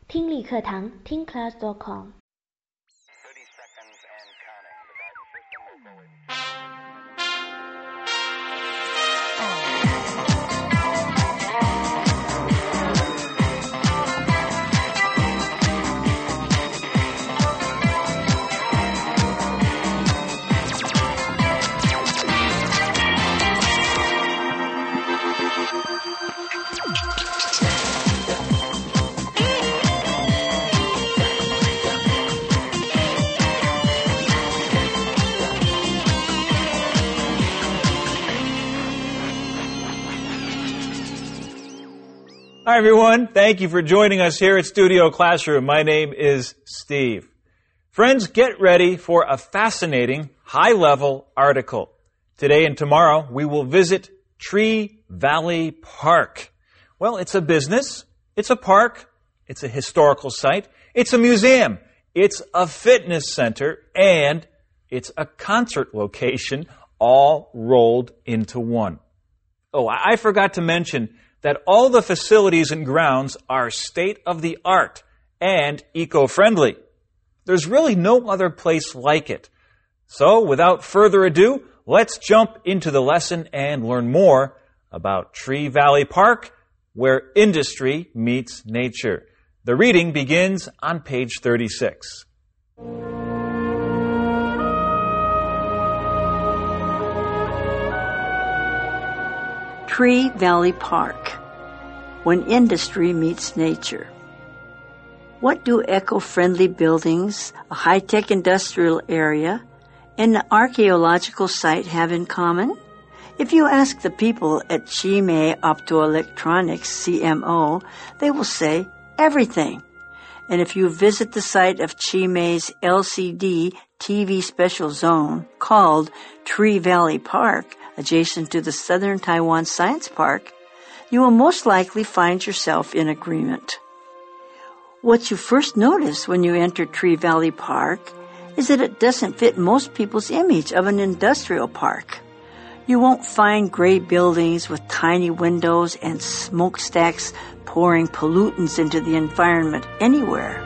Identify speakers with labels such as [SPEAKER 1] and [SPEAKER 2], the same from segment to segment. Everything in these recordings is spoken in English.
[SPEAKER 1] 听力课堂听 class.com。
[SPEAKER 2] Hi, everyone. Thank you for joining us here at Studio Classroom. My name is Steve. Friends, get ready for a fascinating, high-level article. Today and tomorrow, we will visit Tree Valley Park. Well, it's a business, it's a park, it's a historical site, it's a museum, it's a fitness center, and it's a concert location, all rolled into one. Oh, I forgot to mention that all the facilities and grounds are state-of-the-art and eco-friendly. There's really no other place like it. So, without further ado, let's jump into the lesson and learn more about Tree Valley Park, where industry meets nature. The reading begins on page 36.
[SPEAKER 3] Tree Valley Park, when industry meets nature. What do eco-friendly buildings, a high-tech industrial area, and an archaeological site have in common? If you ask the people at Chimay Optoelectronics, CMO, they will say everything. And if you visit the site of Chimay's LCD TV special zone called Tree Valley Park, adjacent to the Southern Taiwan Science Park, you will most likely find yourself in agreement. What you first notice when you enter Tree Valley Park is that it doesn't fit most people's image of an industrial park. You won't find gray buildings with tiny windows and smokestacks pouring pollutants into the environment anywhere.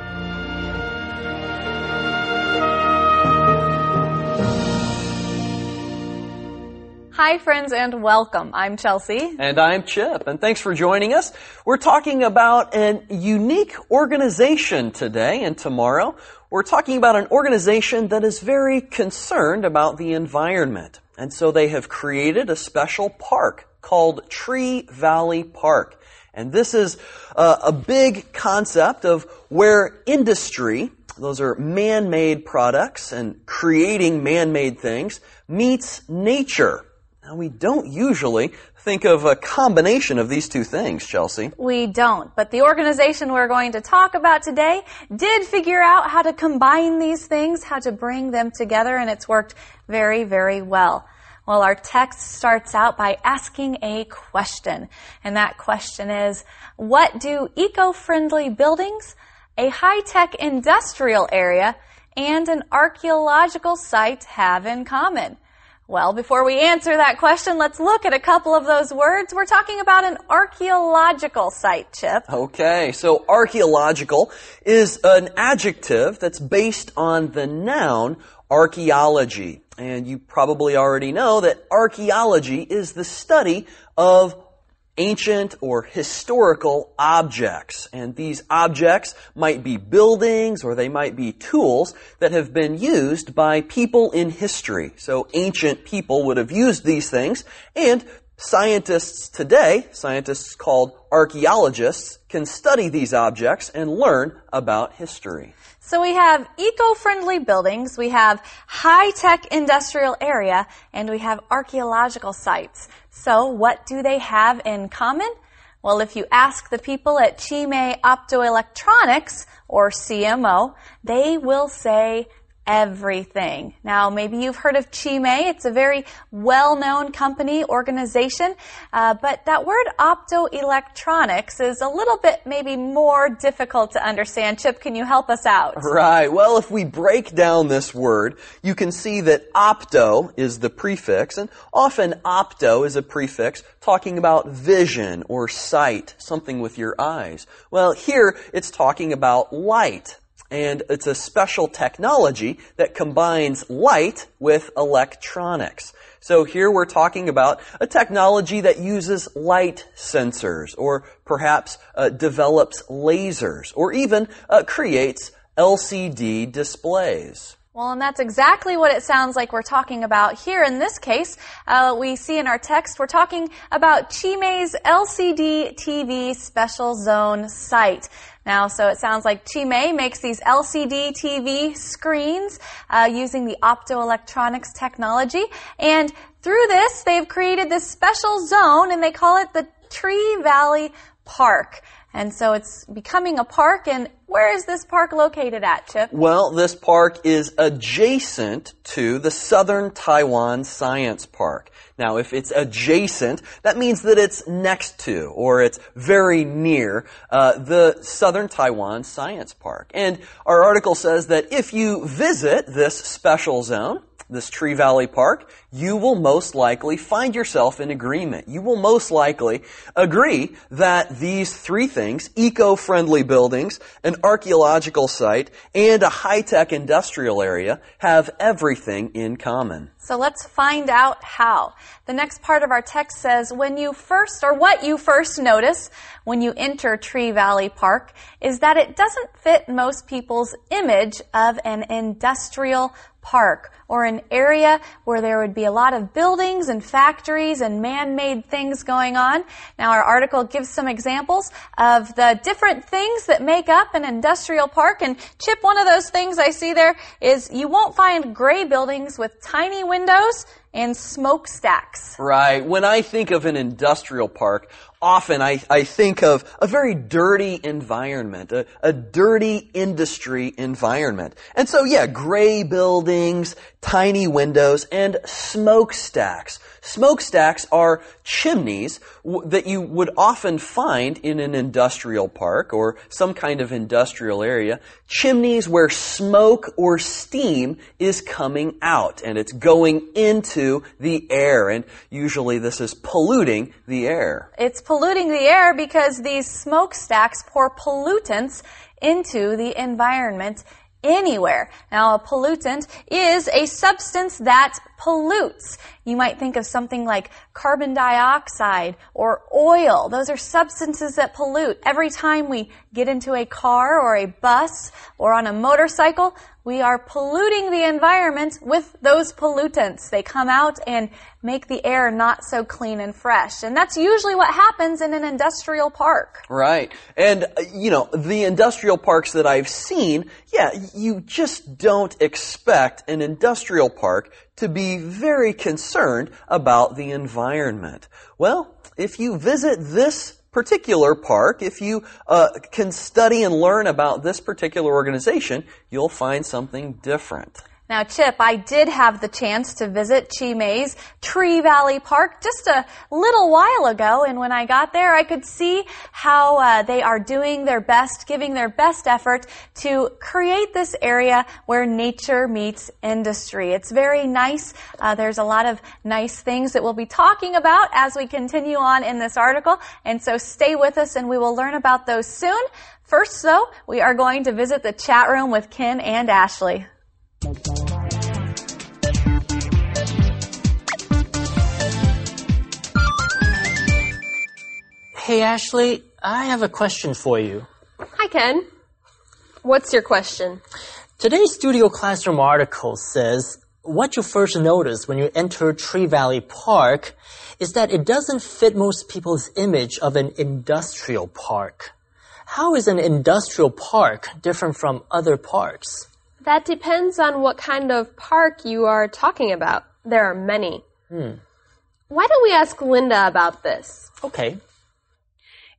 [SPEAKER 4] Hi, friends, and welcome. I'm Chelsea.
[SPEAKER 5] And I'm Chip, and thanks for joining us. We're talking about a unique organization today and tomorrow. We're talking about an organization that is very concerned about the environment. And so they have created a special park called Tree Valley Park. And this is a big concept of where industry, those are man-made products and creating man-made things, meets nature. Now, we don't usually think of a combination of these two things, Chelsea.
[SPEAKER 4] We don't, but the organization we're going to talk about today did figure out how to combine these things, how to bring them together, and it's worked very, very well. Well, our text starts out by asking a question, and that question is, what do eco-friendly buildings, a high-tech industrial area, and an archaeological site have in common? Well, before we answer that question, let's look at a couple of those words. We're talking about an archaeological site, Chip.
[SPEAKER 5] Okay, so archaeological is an adjective that's based on the noun archaeology. And you probably already know that archaeology is the study of ancient or historical objects. And these objects might be buildings or they might be tools that have been used by people in history. So ancient people would have used these things, and scientists today, scientists called archaeologists, can study these objects and learn about history.
[SPEAKER 4] So we have eco-friendly buildings, we have high-tech industrial area, and we have archaeological sites. So what do they have in common? Well, if you ask the people at Chimay Optoelectronics, or CMO, they will say everything. Now, maybe you've heard of Chimay. It's a very well-known company, organization, but that word optoelectronics is a little bit maybe more difficult to understand. Chip, can you help us out?
[SPEAKER 5] Right. Well, if we break down this word, you can see that opto is the prefix, and often opto is a prefix talking about vision or sight, something with your eyes. Well, here it's talking about light. And it's a special technology that combines light with electronics. So here we're talking about a technology that uses light sensors, or perhaps develops lasers, or even creates LCD displays.
[SPEAKER 4] Well, and that's exactly what it sounds like we're talking about here. In this case, we see in our text, we're talking about Chimay's LCD TV Special Zone site. Now, so it sounds like Chimay makes these LCD TV screens using the optoelectronics technology. And through this, they've created this special zone, and they call it the Tree Valley Park. And so it's becoming a park. And where is this park located at, Chip?
[SPEAKER 5] Well, this park is adjacent to the Southern Taiwan Science Park. Now, if it's adjacent, that means that it's next to, or it's very near, the Southern Taiwan Science Park. And our article says that if you visit this special zone, this Tree Valley Park, you will most likely find yourself in agreement. You will most likely agree that these three things, eco-friendly buildings, an archaeological site, and a high-tech industrial area, have everything in common.
[SPEAKER 4] So let's find out how. The next part of our text says, what you first notice when you enter Tree Valley Park is that it doesn't fit most people's image of an industrial park, or an area where there would be a lot of buildings and factories and man-made things going on. Now, our article gives some examples of the different things that make up an industrial park. And Chip, one of those things I see there is you won't find gray buildings with tiny windows and smokestacks.
[SPEAKER 5] Right. When I think of an industrial park, often I think of a very dirty environment, a dirty industry environment. And so, yeah, gray buildings, tiny windows, and smokestacks. Smokestacks are chimneys that you would often find in an industrial park or some kind of industrial area. Chimneys where smoke or steam is coming out and it's going into the air. And usually this is polluting the air.
[SPEAKER 4] It's polluting the air because these smokestacks pour pollutants into the environment anywhere. Now, a pollutant is a substance that pollutes. You might think of something like carbon dioxide or oil. Those are substances that pollute. Every time we get into a car or a bus or on a motorcycle, we are polluting the environment with those pollutants. They come out and make the air not so clean and fresh. And that's usually what happens in an industrial park.
[SPEAKER 5] Right. And, the industrial parks that I've seen, you just don't expect an industrial park to be very concerned about the environment. Well, if you visit this particular park, if you can study and learn about this particular organization, you'll find something different.
[SPEAKER 4] Now, Chip, I did have the chance to visit Chimay's Tree Valley Park just a little while ago, and when I got there, I could see how they are doing their best, giving their best effort to create this area where nature meets industry. It's very nice. There's a lot of nice things that we'll be talking about as we continue on in this article, and so stay with us and we will learn about those soon. First, though, we are going to visit the chat room with Ken and Ashley.
[SPEAKER 6] Hey, Ashley, I have a question for you.
[SPEAKER 7] Hi, Ken. What's your question?
[SPEAKER 6] Today's Studio Classroom article says, what you first notice when you enter Tree Valley Park is that it doesn't fit most people's image of an industrial park. How is an industrial park different from other parks?
[SPEAKER 7] That depends on what kind of park you are talking about. There are many. Why don't we ask Linda about this?
[SPEAKER 6] Okay.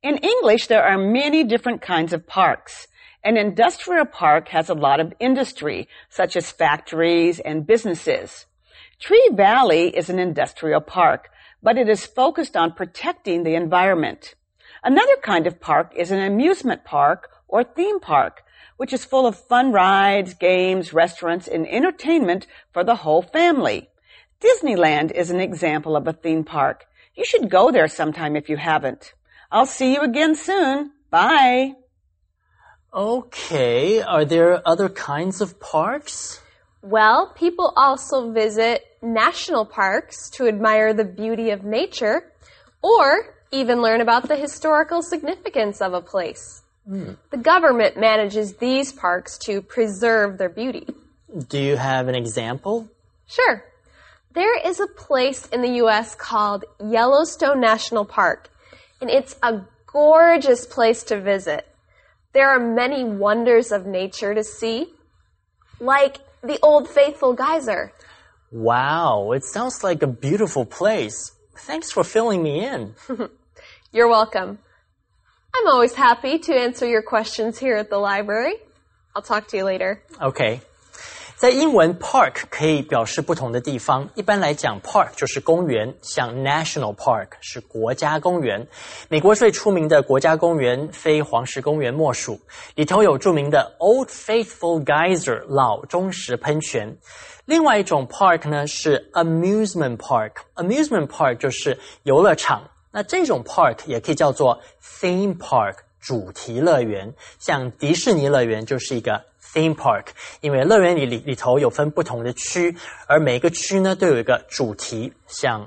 [SPEAKER 8] In English, there are many different kinds of parks. An industrial park has a lot of industry, such as factories and businesses. Tree Valley is an industrial park, but it is focused on protecting the environment. Another kind of park is an amusement park or theme park, which is full of fun rides, games, restaurants, and entertainment for the whole family. Disneyland is an example of a theme park. You should go there sometime if you haven't. I'll see you again soon. Bye.
[SPEAKER 6] Okay, are there other kinds of parks?
[SPEAKER 7] Well, people also visit national parks to admire the beauty of nature or even learn about the historical significance of a place. The government manages these parks to preserve their beauty.
[SPEAKER 6] Do you have an example?
[SPEAKER 7] Sure. There is a place in the U.S. called Yellowstone National Park, and it's a gorgeous place to visit. There are many wonders of nature to see, like the Old Faithful Geyser.
[SPEAKER 6] Wow, it sounds like a beautiful place. Thanks for filling me in.
[SPEAKER 7] You're welcome. I'm always happy to answer your questions here at the library. I'll talk to you later.
[SPEAKER 6] Okay. 在英文 park 可以表示不同的地方，一般来讲 park 就是公园，像 national park 是国家公园。美国最出名的国家公园非黄石公园莫属，里头有著名的 Old Faithful Geyser 老钟石喷泉。另外一种 park 呢是 amusement park，amusement park 就是游乐场。那这种 park 也可以叫做 theme park 主题乐园，像迪士尼乐园就是一个theme park， 因为乐园里头有分不同的区，而每个区呢都有一个主题，像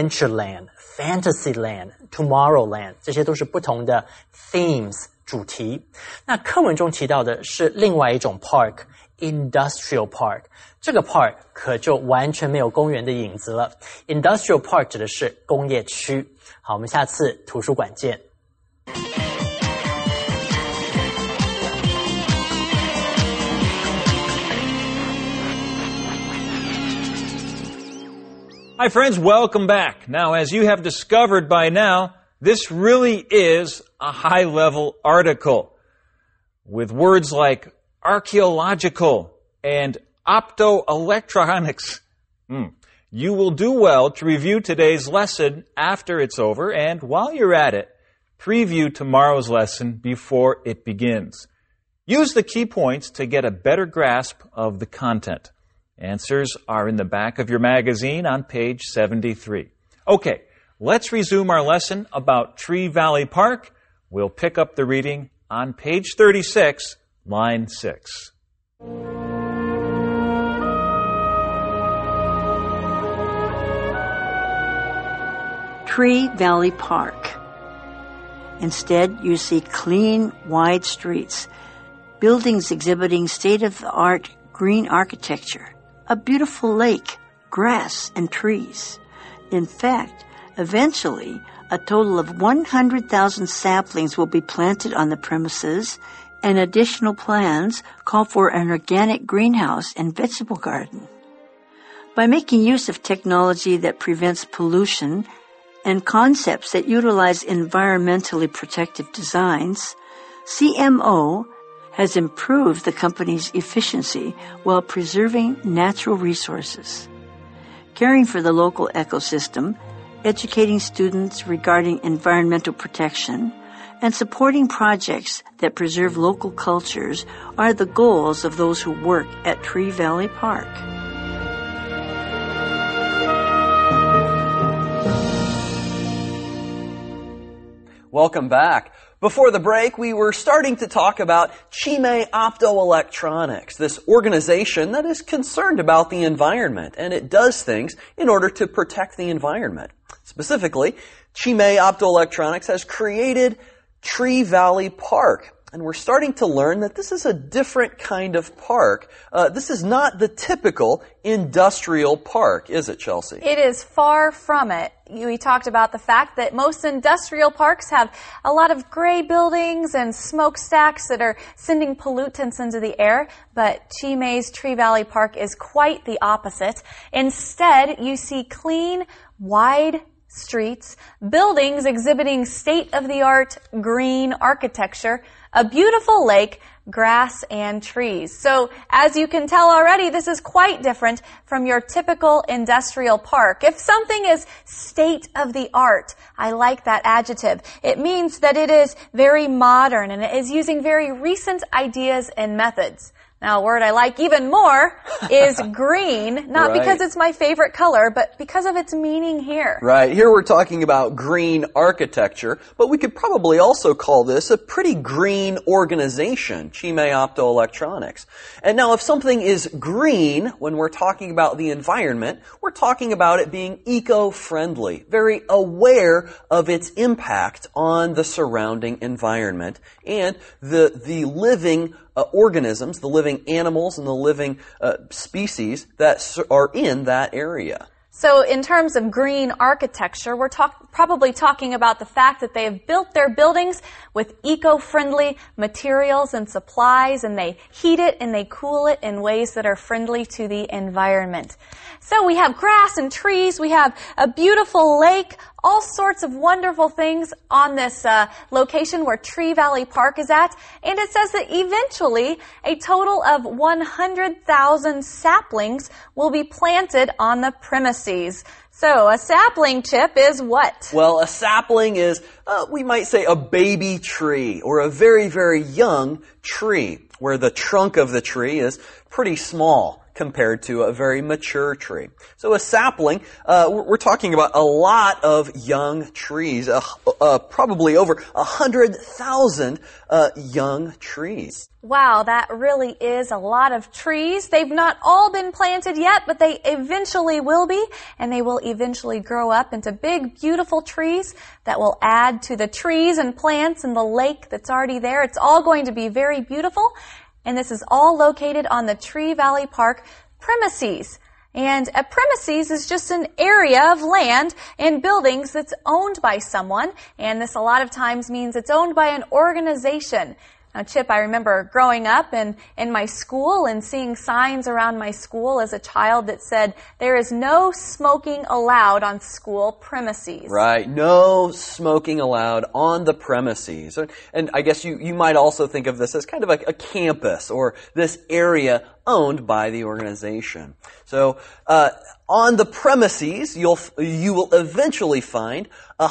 [SPEAKER 6] Adventureland、Fantasyland、Tomorrowland， 这些都是不同的 themes 主题。那课文中提到的是另外一种 park。Industrial Park， 这个 park 可就完全没有公园的影子了。Industrial Park 指的是工业区。好，我们下次图书馆见。
[SPEAKER 2] Hi friends, welcome back. Now, as you have discovered by now, this really is a high-level article with words like archaeological and optoelectronics. You will do well to review today's lesson after it's over, and while you're at it, preview tomorrow's lesson before it begins. Use the key points to get a better grasp of the content. Answers are in the back of your magazine on page 73. Okay, let's resume our lesson about Tree Valley Park. We'll pick up the reading on page 36, line 6.
[SPEAKER 3] Tree Valley Park. Instead, you see clean, wide streets, buildings exhibiting state-of-the-art green architecture, a beautiful lake, grass, and trees. In fact, eventually, a total of 100,000 saplings will be planted on the premises, and additional plans call for an organic greenhouse and vegetable garden. By making use of technology that prevents pollution and concepts that utilize environmentally protective designs, CMO has improved the company's efficiency while preserving natural resources. Caring for the local ecosystem, educating students regarding environmental protection, and supporting projects that preserve local cultures are the goals of those who work at Tree Valley Park.
[SPEAKER 5] Welcome back. Before the break, we were starting to talk about Chime Optoelectronics, this organization that is concerned about the environment, and it does things in order to protect the environment. Specifically, Chime Optoelectronics has created Tree Valley Park. And we're starting to learn that this is a different kind of park. This is not the typical industrial park, is it, Chelsea?
[SPEAKER 4] It is far from it. We talked about the fact that most industrial parks have a lot of gray buildings and smokestacks that are sending pollutants into the air, but Chime's Tree Valley Park is quite the opposite. Instead, you see clean, wide streets, buildings exhibiting state-of-the-art green architecture, a beautiful lake, grass, and trees. So, as you can tell already, this is quite different from your typical industrial park. If something is state-of-the-art, I like that adjective. It means that it is very modern and it is using very recent ideas and methods. Now, a word I like even more is green, not because it's my favorite color, but because of its meaning here.
[SPEAKER 5] Right. Here we're talking about green architecture, but we could probably also call this a pretty green organization, Chime Optoelectronics. And now, if something is green, when we're talking about the environment, we're talking about it being eco-friendly, very aware of its impact on the surrounding environment and the living organisms, the living animals, and the living species that are in that area.
[SPEAKER 4] So in terms of green architecture, we're probably talking about the fact that they have built their buildings with eco-friendly materials and supplies, and they heat it and they cool it in ways that are friendly to the environment. So we have grass and trees, we have a beautiful lake, all sorts of wonderful things on this location where Tree Valley Park is at. And it says that eventually a total of 100,000 saplings will be planted on the premises. So a sapling, Chip, is what?
[SPEAKER 5] Well, a sapling is, we might say, a baby tree or a very, very young tree where the trunk of the tree is pretty small compared to a very mature tree. So a sapling, we're talking about a lot of young trees, probably over 100,000 young trees.
[SPEAKER 4] Wow, that really is a lot of trees. They've not all been planted yet, but they eventually will be, and they will eventually grow up into big, beautiful trees that will add to the trees and plants and the lake that's already there. It's all going to be very beautiful. And this is all located on the Tree Valley Park premises. And a premises is just an area of land and buildings that's owned by someone. And this a lot of times means it's owned by an organization. Now, Chip, I remember growing up in my school and seeing signs around my school as a child that said, there is no smoking allowed on school premises.
[SPEAKER 5] Right. No smoking allowed on the premises. And I guess you might also think of this as kind of like a campus or this area owned by the organization. So, on the premises, you will eventually find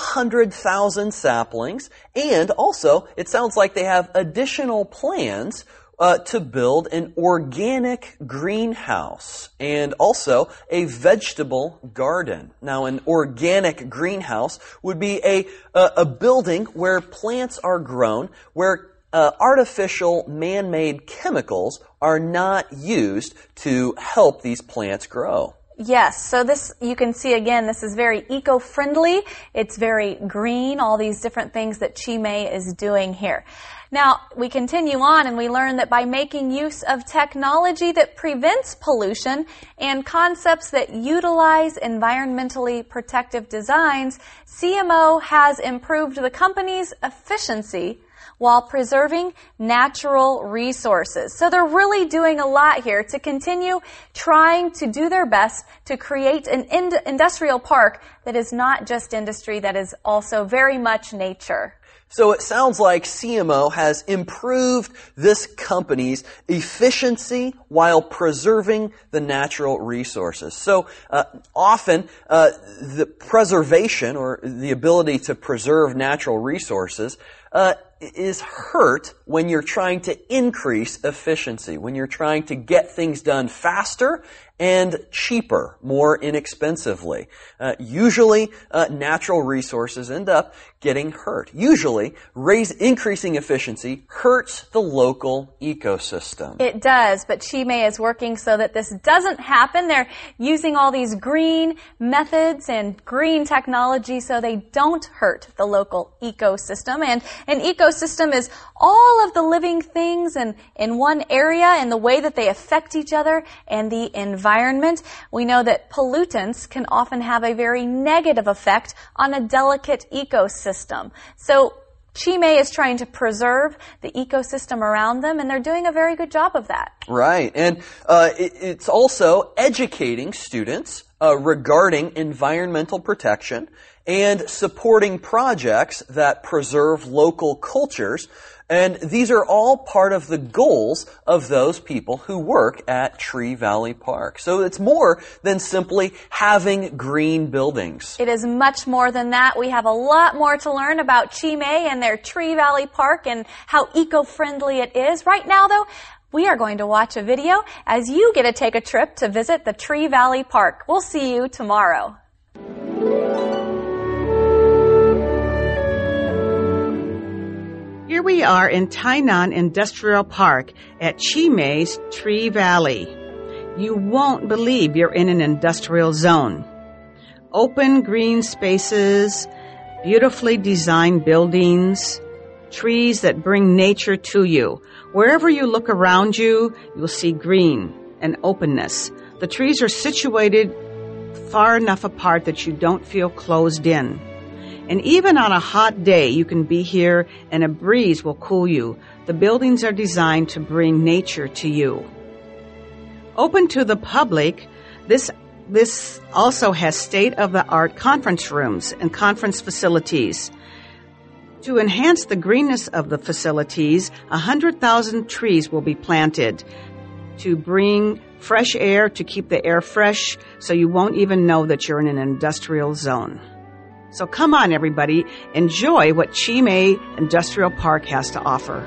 [SPEAKER 5] 100,000 saplings, and also, it sounds like they have additional plans to build an organic greenhouse and also a vegetable garden. Now, an organic greenhouse would be a building where plants are grown, where artificial man-made chemicals are not used to help these plants grow.
[SPEAKER 4] Yes, so this, you can see again, this is very eco-friendly. It's very green, all these different things that Chime is doing here. Now, we continue on and we learn that by making use of technology that prevents pollution and concepts that utilize environmentally protective designs, CMO has improved the company's efficiency while preserving natural resources. So they're really doing a lot here to continue trying to do their best to create an industrial park that is not just industry, that is also very much nature.
[SPEAKER 5] So it sounds like CMO has improved this company's efficiency while preserving the natural resources. So often the preservation or the ability to preserve natural resources is hurt when you're trying to increase efficiency, when you're trying to get things done faster and cheaper, more inexpensively. Usually, natural resources end up getting hurt. Usually, increasing efficiency hurts the local ecosystem.
[SPEAKER 4] It does, but Chime is working so that this doesn't happen. They're using all these green methods and green technology so they don't hurt the local ecosystem. And an ecosystem is all of the living things in one area and the way that they affect each other and the environment. We know that pollutants can often have a very negative effect on a delicate ecosystem. So Chime is trying to preserve the ecosystem around them, and they're doing a very good job of that.
[SPEAKER 5] Right. And it's also educating students regarding environmental protection and supporting projects that preserve local cultures. And these are all part of the goals of those people who work at Tree Valley Park. So it's more than simply having green buildings.
[SPEAKER 4] It is much more than that. We have a lot more to learn about Chimay and their Tree Valley Park and how eco-friendly it is. Right now, though, we are going to watch a video as you get to take a trip to visit the Tree Valley Park. We'll see you tomorrow.
[SPEAKER 8] Here we are in Tainan Industrial Park at Chimay's Tree Valley. You won't believe you're in an industrial zone. Open green spaces, beautifully designed buildings, trees that bring nature to you. Wherever you look around you, you'll see green and openness. The trees are situated far enough apart that you don't feel closed in. And even on a hot day, you can be here and a breeze will cool you. The buildings are designed to bring nature to you. Open to the public, this also has state-of-the-art conference rooms and conference facilities. To enhance the greenness of the facilities, 100,000 trees will be planted to bring fresh air, to keep the air fresh, so you won't even know that you're in an industrial zone. So come on, everybody, enjoy what Chimay Industrial Park has to offer.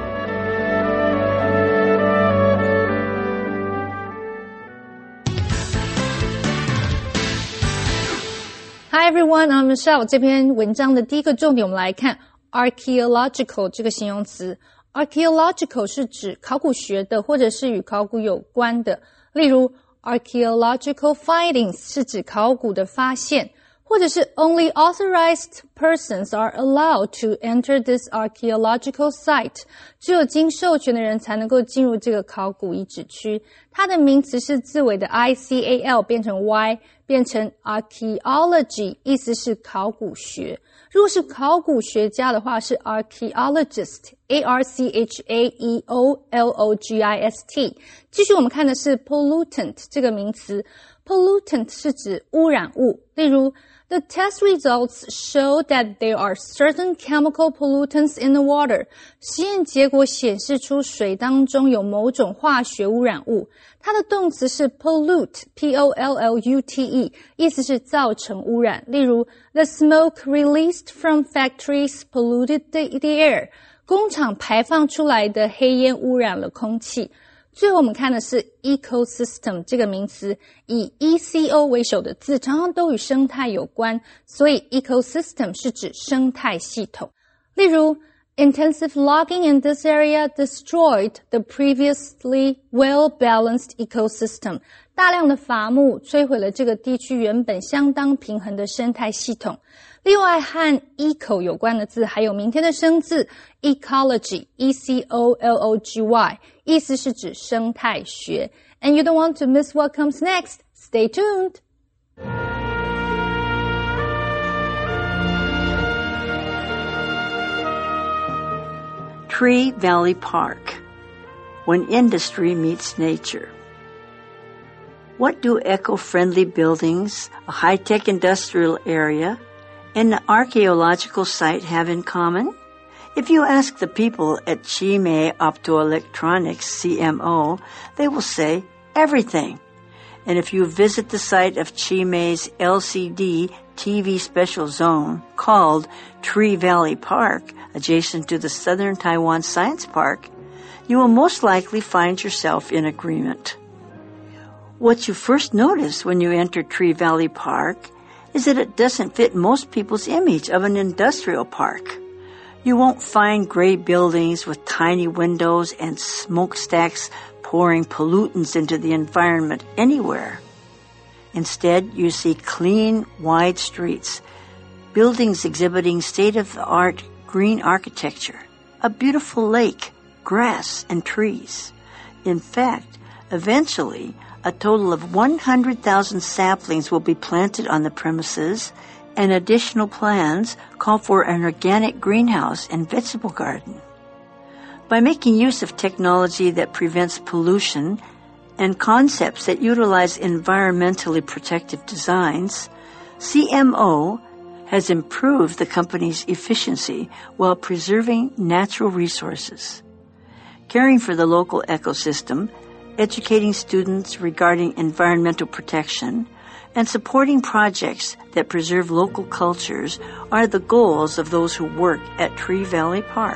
[SPEAKER 9] Hi everyone, I'm Michelle. 这篇文章的第一个重点，我们来看 archaeological 这个形容词。archaeological 是指考古学的，或者是与考古有关的。例如 archaeological findings 是指考古的发现，或者是 only authorized persons are allowed to enter this archaeological site， 只有经授权的人才能够进入这个考古遗址区。它的名词是字尾的 ICAL 变成 Y， 变成 archaeology， 意思是考古学。如果是考古学家的话，是 archaeologist， ARCHAEOLOGIST。继续我们看的是 pollutant 这个名词。pollutant 是指污染物，例如The test results show that there are certain chemical pollutants in the water. 实验结果显示出水当中有某种化学污染物。它的动词是 pollute, P-O-L-L-U-T-E, 意思是造成污染。例如 The smoke released from factories polluted the air. 工厂排放出来的黑烟污染了空气。最后我们看的是 ecosystem 这个名词，以 ECO 为首的字常常都与生态有关，所以 ecosystem 是指生态系统。例如 intensive logging in this area destroyed the previously well-balanced ecosystem. 大量的伐木摧毁了这个地区原本相当平衡的生态系统。另外和 eco 有关的字还有明天的生字 ecology, E-C-O-L-O-G-Y, 意思是指生态学。And you don't want to miss what comes next. Stay tuned.
[SPEAKER 3] Tree Valley Park, when industry meets nature. What do eco-friendly buildings, a high-tech industrial area, and an archaeological site have in common? If you ask the people at Chimay Optoelectronics, CMO, they will say everything. And if you visit the site of Chimay's LCD TV special zone called Tree Valley Park, adjacent to the Southern Taiwan Science Park, you will most likely find yourself in agreement. What you first notice when you enter Tree Valley Park is that it doesn't fit most people's image of an industrial park. You won't find gray buildings with tiny windows and smokestacks pouring pollutants into the environment anywhere. Instead, you see clean, wide streets, buildings exhibiting state-of-the-art green architecture, a beautiful lake, grass, and trees. In fact, eventually, a total of 100,000 saplings will be planted on the premises, and additional plans call for an organic greenhouse and vegetable garden. By making use of technology that prevents pollution, and concepts that utilize environmentally protective designs, CMO has improved the company's efficiency while preserving natural resources. Caring for the local ecosystem, educating students regarding environmental protection, and supporting projects that preserve local cultures are the goals of those who work at Tree Valley Park.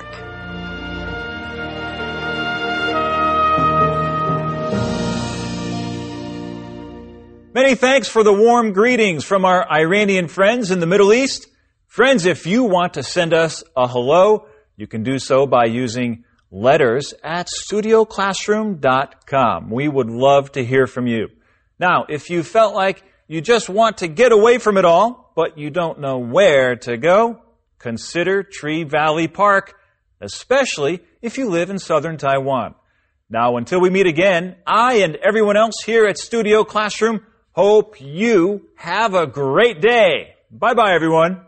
[SPEAKER 2] Many thanks for the warm greetings from our Iranian friends in the Middle East. Friends, if you want to send us a hello, you can do so by using letters at studioclassroom.com. We would love to hear from you. Now, if you felt like you just want to get away from it all, but you don't know where to go, consider Tree Valley Park, especially if you live in southern Taiwan. Now, until we meet again, I and everyone else here at Studio Classroom hope you have a great day. Bye-bye, everyone.